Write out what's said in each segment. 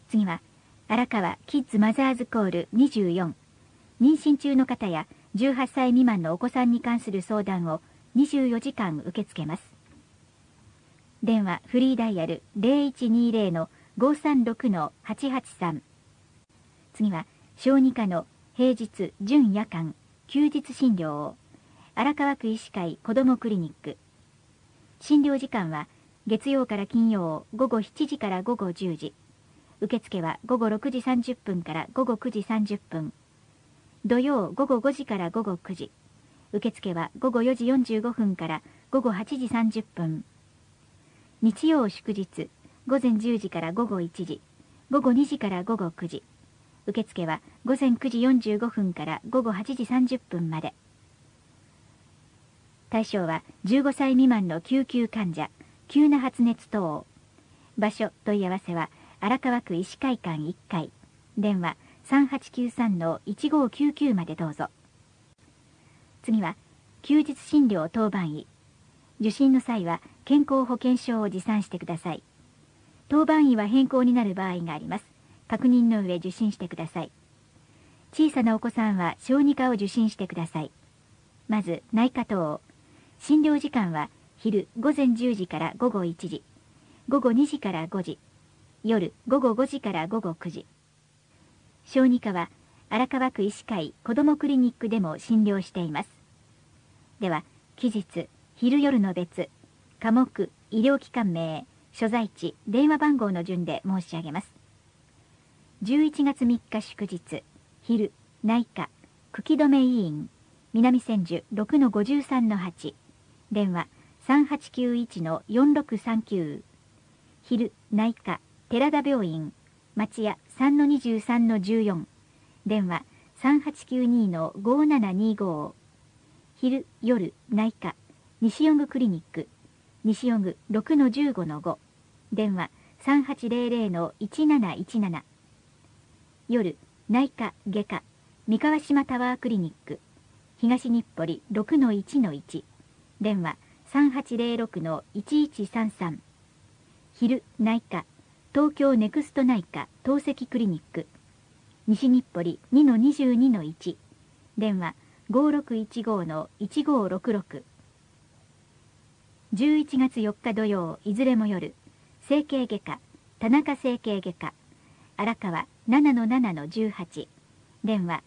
次は、荒川キッズマザーズコール24。妊娠中の方や18歳未満のお子さんに関する相談を24時間受け付けます。電話フリーダイヤル 0120-536-883。次は、小児科の平日、準夜間、休日診療を、荒川区医師会子どもクリニック。診療時間は、月曜から金曜午後7時から午後10時。受付は午後6時30分から午後9時30分。土曜午後5時から午後9時。受付は午後4時45分から午後8時30分。日曜祝日、午前10時から午後1時。午後2時から午後9時。受付は午前9時45分から午後8時30分まで。対象は15歳未満の救急患者、急な発熱等。場所問い合わせは荒川区医師会館1階。電話3893-1599までどうぞ。次は、休日診療当番医。受診の際は健康保険証を持参してください。当番医は変更になる場合があります。確認の上受診してください。小さなお子さんは小児科を受診してください。まず内科等。診療時間は昼午前10時から午後1時、午後2時から5時、夜午後5時から午後9時。小児科は荒川区医師会子どもクリニックでも診療しています。では、期日、昼夜の別、科目、医療機関名、所在地、電話番号の順で申し上げます。11月3日祝日、昼、内科、茎止め医院、南千住 6-53-8、電話3891-4639、昼、内科、寺田病院、町屋 3-23-14、電話3892-5725、昼、夜、内科、西予具クリニック、西予具 6-15-5、電話3800-1717、夜、内科、外科、三河島タワークリニック、東日暮里 6-1-1、電話3806-1133、昼、内科、東京ネクスト内科透析クリニック、西日暮里 2-22-1、電話5615-1566。11月4日土曜、いずれも夜、整形外科、田中整形外科、荒川 7-7-18、電話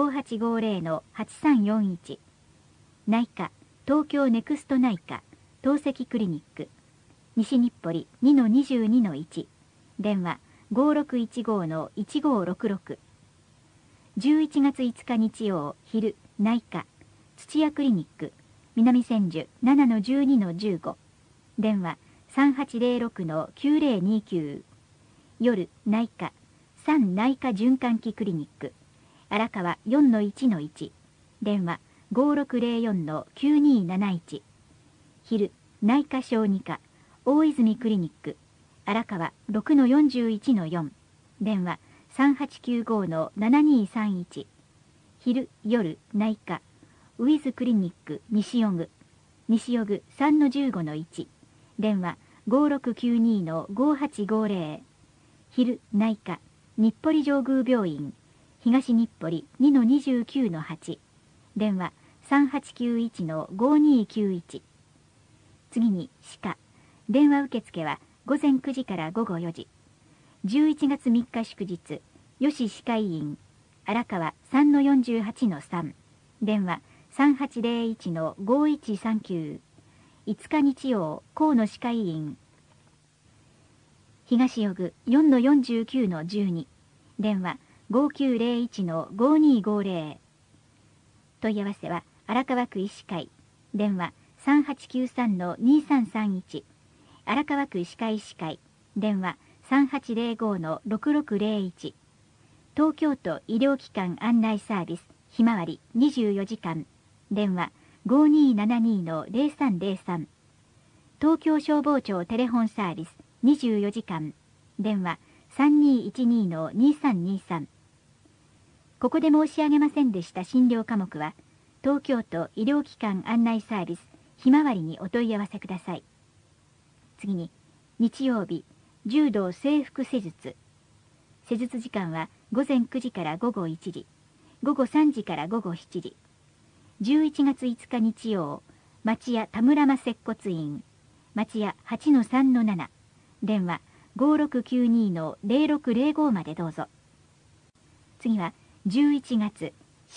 5850-8341、内科、東京ネクスト内科透析クリニック、西日暮里 2-22-1、電話5615-1566。11月5日日曜、昼、内科、土屋クリニック、南千住 7-12-15、電話3806-9029、夜、内科、3内科循環器クリニック、荒川 4-1-1、電話5604-9271、昼、内科小児科、大泉クリニック、荒川 6-41-4、電話3895-7231、昼、夜、内科、ウィズクリニック西予具、西予具 3-15-1、電話5692-5850、昼、内科、日暮里上宮病院、東日暮里 2-29-8、電話3891-5291。次に歯科、電話受付は午前9時から午後4時。11月3日祝日、吉歯科医院、荒川 3-48-3、電話3801-5139。5日日曜、河野歯科医院、東予具 4-49-12、電話5901-5250。問い合わせは荒川区医師会、電話3893-2331、荒川区医師会医師会、電話3805-6601。東京都医療機関案内サービスひまわり24時間、電話5272-0303。東京消防庁テレホンサービス24時間、電話3212-2323。ここで申し上げませんでした診療科目は、東京都医療機関案内サービスひまわりにお問い合わせください。次に、日曜日、柔道整復施術。 施術時間は午前9時から午後1時、午後3時から午後7時。11月5日日曜、町屋田村間接骨院、町屋 8-3-7、電話 5692-0605 までどうぞ。次は11月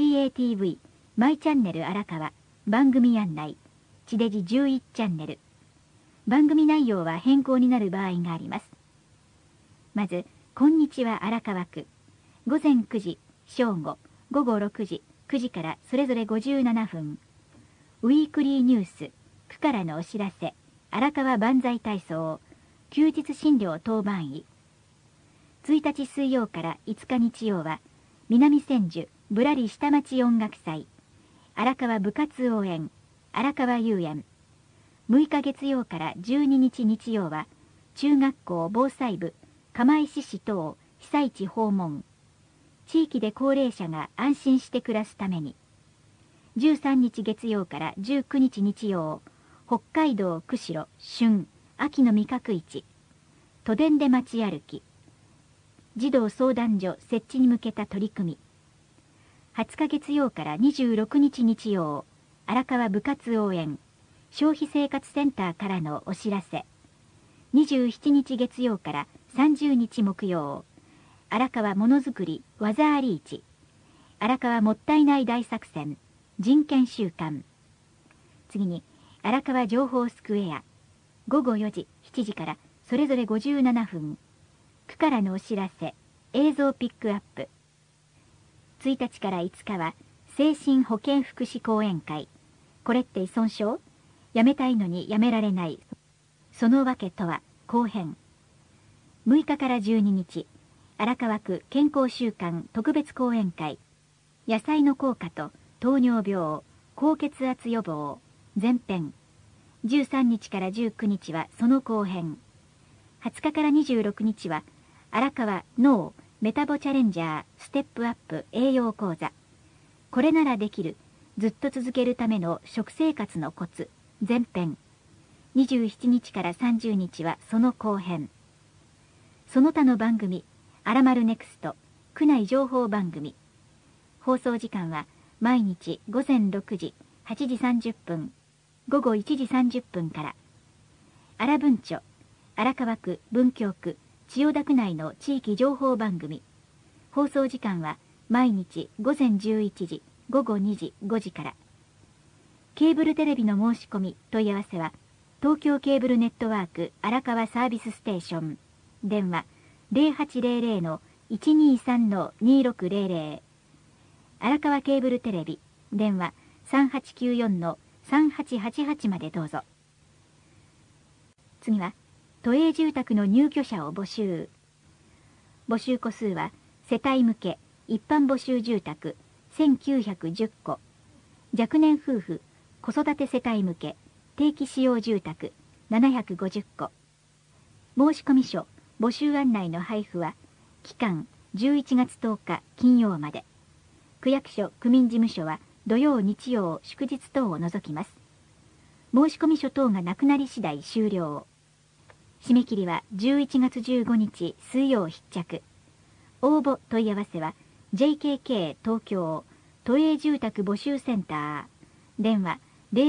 CATV マイチャンネル荒川番組案内、地デジ11チャンネル。番組内容は変更になる場合があります。まず、こんにちは荒川区。午前9時、正午、午後6時、9時からそれぞれ57分。ウィークリーニュース、区からのお知らせ、荒川万歳体操、休日診療当番医。1日水曜から5日日曜は、南千住ぶらり下町音楽祭、荒川部活応援、荒川遊園。6日月曜から12日日曜は、中学校防災部、釜石市等被災地訪問。地域で高齢者が安心して暮らすために。13日月曜から19日日曜、北海道釧路旬秋の味覚市。都電で街歩き。児童相談所設置に向けた取り組み。20日月曜から26日日曜、荒川部活応援、消費生活センターからのお知らせ。27日月曜から30日木曜、荒川ものづくり技あり市、荒川もったいない大作戦、人権週間。次に、荒川情報スクエア、午後4時、7時からそれぞれ57分、区からのお知らせ、映像ピックアップ。1日から5日は、精神保健福祉講演会。これって依存症？やめたいのにやめられない。そのわけとは、後編。6日から12日、荒川区健康週間特別講演会。野菜の効果と糖尿病、高血圧予防、前編。13日から19日はその後編。20日から26日は、荒川脳メタボチャレンジャーステップアップ栄養講座。これならできる、ずっと続けるための食生活のコツ、前編。27日から30日はその後編。その他の番組、あらまるネクスト、区内情報番組。放送時間は毎日午前6時、8時30分、午後1時30分から。荒文書、荒川区文京区千代田区内の地域情報番組。放送時間は毎日午前11時、午後2時、5時から。ケーブルテレビの申し込み問い合わせは、東京ケーブルネットワーク荒川サービスステーション。電話 0800-123-2600。荒川ケーブルテレビ。電話 3894-3888 までどうぞ。次は、都営住宅の入居者を募集。募集戸数は、世帯向け、一般募集住宅、1910戸。若年夫婦、子育て世帯向け、定期使用住宅、750戸。申込書、募集案内の配布は、期間11月10日金曜まで。区役所、区民事務所は、土曜、日曜、祝日等を除きます。申込書等がなくなり次第終了。締め切りは11月15日水曜必着。応募問い合わせは JKK 東京都営住宅募集センター。電話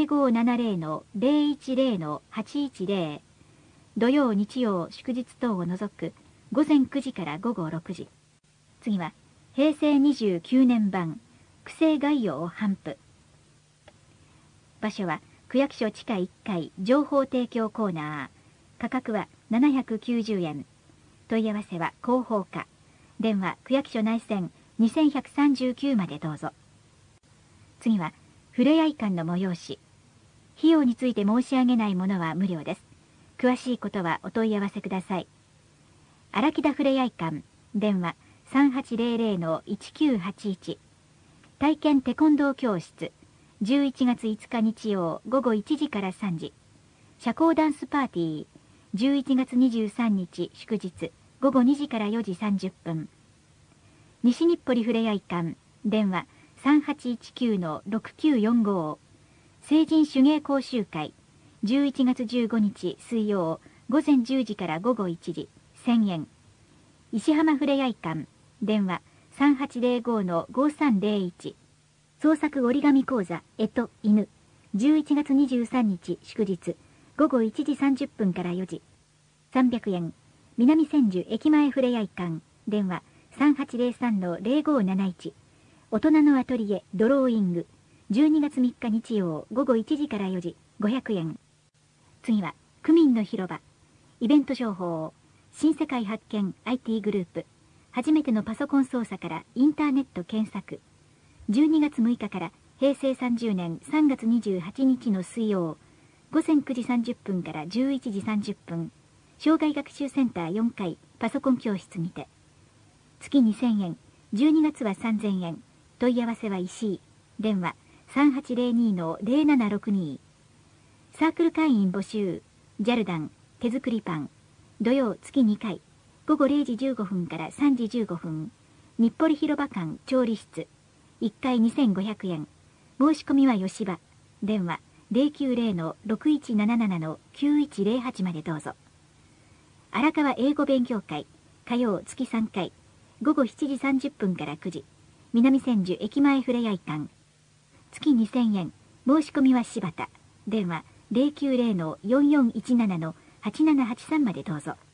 0570-010-810。土曜日曜祝日等を除く午前9時から午後6時。次は平成29年版区政概要を頒布。場所は区役所地下1階情報提供コーナー。価格は790円。問い合わせは広報課。電話区役所内線2139までどうぞ。次はふれあい館の催し。費用について申し上げないものは無料です。詳しいことはお問い合わせください。荒木田ふれあい館。電話 3800-1981。体験テコンドー教室。11月5日日曜午後1時から3時。社交ダンスパーティー。11月23日祝日午後2時から4時30分。西日暮里ふれあい館。電話 3819-6945。成人手芸講習会。11月15日水曜午前10時から午後1時1000円。 石浜ふれあい館、電話3805-5301。創作折り紙講座、犬。11月23日祝日、午後1時30分から4時。300円。南千住駅前ふれあい館、電話3803-0571。大人のアトリエ、ドローイング。12月3日日曜、午後1時から4時、500円。次は、区民の広場。イベント情報。新世界発見 IT グループ。初めてのパソコン操作からインターネット検索。12月6日から平成30年3月28日の水曜、午前9時30分から11時30分、障害学習センター4階パソコン教室にて。月2000円、12月は3000円。問い合わせは石井。電話3802-0762。サークル会員募集。ジャルダン、手作りパン。土曜月2回。午後0時15分から3時15分。日暮里広場館調理室。1回2500円。申し込みは吉場。電話090-6177-9108までどうぞ。荒川英語勉強会。火曜月3回。午後7時30分から9時。南千住駅前ふれあい館。月2000円。申し込みは柴田。電話090-4417-8783までどうぞ。